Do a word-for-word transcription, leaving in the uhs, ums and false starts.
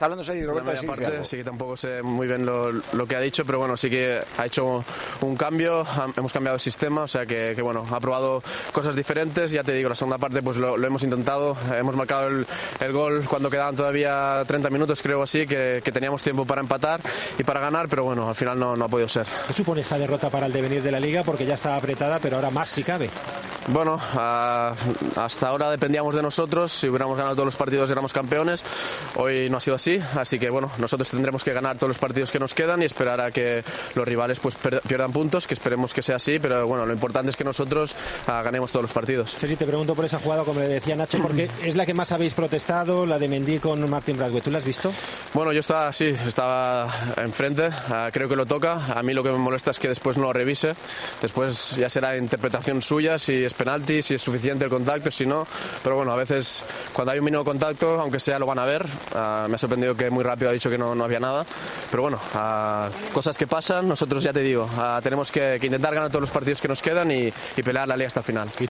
Está hablando serio, Roberto. La media parte, sí que tampoco sé muy bien lo, lo que ha dicho, pero bueno, sí que ha hecho un cambio, hemos cambiado el sistema, o sea que, que bueno, ha probado cosas diferentes. Ya te digo, la segunda parte pues lo, lo hemos intentado, hemos marcado el, el gol cuando quedaban todavía treinta minutos, creo así, que, que teníamos tiempo para empatar y para ganar, pero bueno, al final no, no ha podido ser. ¿Qué supone esta derrota para el devenir de la Liga? Porque ya estaba apretada, pero ahora más si cabe. Bueno, a, hasta ahora dependíamos de nosotros, si hubiéramos ganado todos los partidos éramos campeones, hoy no ha sido así. Así que bueno, nosotros tendremos que ganar todos los partidos que nos quedan y esperar a que los rivales pues pierdan puntos, que esperemos que sea así, pero bueno, lo importante es que nosotros uh, ganemos todos los partidos. Sí, te pregunto por esa jugada, como le decía Nacho, porque es la que más habéis protestado, la de Mendy con Martin Braithwaite. ¿Tú la has visto? Bueno, yo estaba, sí, estaba enfrente, uh, creo que lo toca. A mí lo que me molesta es que después no lo revise. Después ya será interpretación suya, si es penalti, si es suficiente el contacto, si no. Pero bueno, a veces cuando hay un mínimo contacto, aunque sea, lo van a ver. Uh, me ha sorprendido que muy rápido ha dicho que no, no había nada, pero bueno, uh, cosas que pasan. Nosotros, ya te digo, uh, tenemos que, que intentar ganar todos los partidos que nos quedan y, y pelear la liga hasta el final.